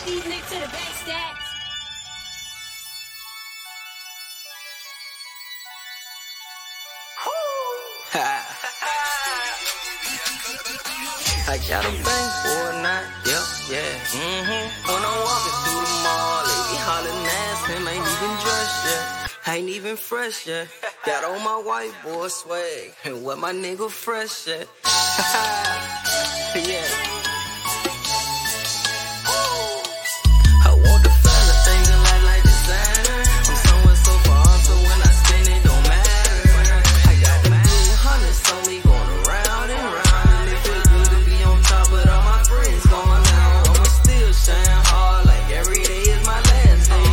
these niggas to the bank stacks. I got a bank for a night, yeah. When I'm walking through the mall, they be hollering ass him, ain't even dressed yet, ain't even fresh yet. Got on my white boy swag, and what my nigga fresh yet. Yeah. I want the fella thinking like designer. I'm somewhere so far, so when I spend it don't matter. I got them blue hundreds only going around and round, and it feel good to be on top, but all my friends going out. I'ma still shine hard like every day is my last day.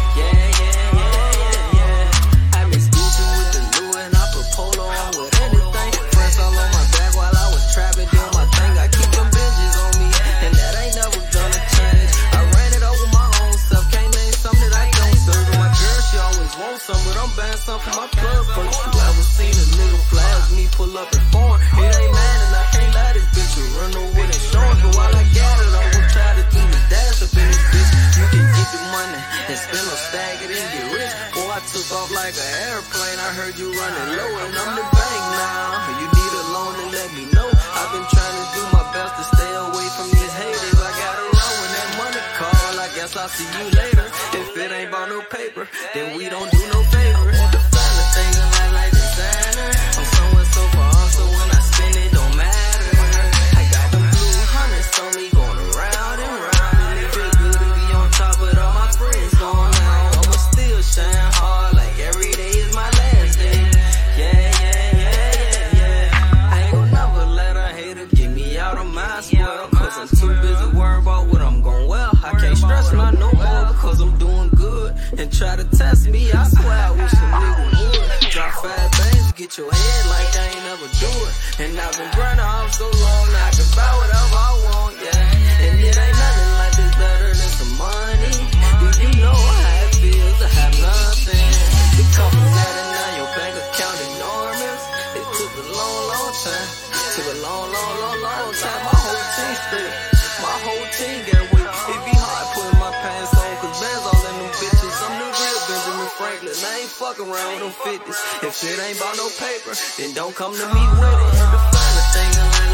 Yeah. I miss Gucci with the new and I put polo on with anything. Friends all on my back while I was trapping, doing my thing. I keep them binges on me, and that ain't never gonna change. I ran it over my own self, can't name something that I don't serve. And my girl, she always wants some, but I'm buying some for my plug first. You ever seen a nigga flash me pull up in foreign? It ain't mad and I can't let this bitch run over with insurance. But while I got it, I'm gonna try to do the dash up in this bitch. You can get the money and spend a stag it and get rich. Boy, I took off like an airplane. I heard you running low and I'm the bank now. You need a loan and let me know. I've been trying to do my best to stay away from these haters. I gotta run when that money call. I guess I'll see you later. If it ain't about no paper, then we don't do no favor. Want the fella thinking like designer. I'm somewhere so far, so when I spend it don't matter. I got them blue hundreds on me going around and round, and it feel good to be on top, but all my friends going out. I'ma still shine hard like every day is my last day. Yeah. I ain't gon' never let a hater get me out of my square, cause I'm too busy worrying about what I'm gon' wear. I can't stress my no more because I'm doing good, and try to test me, I swear I wish a nigga would. Drop 5 bands, get your head like I ain't never do it. And I've been grinding off so long, I can buy whatever I want, yeah. And it ain't nothing like this better than some money. Do you know how it feels to have nothing? It comes from that and now your bank account enormous. It took a long time. Took a long time. My whole team straight. My whole team got weak. It be hard putting my pants on, cause bands all in them bitches. I'm the real Benjamin Franklin. I ain't fucking around with them 50s. If shit ain't about no paper, then don't come to me with it. The fella thinking like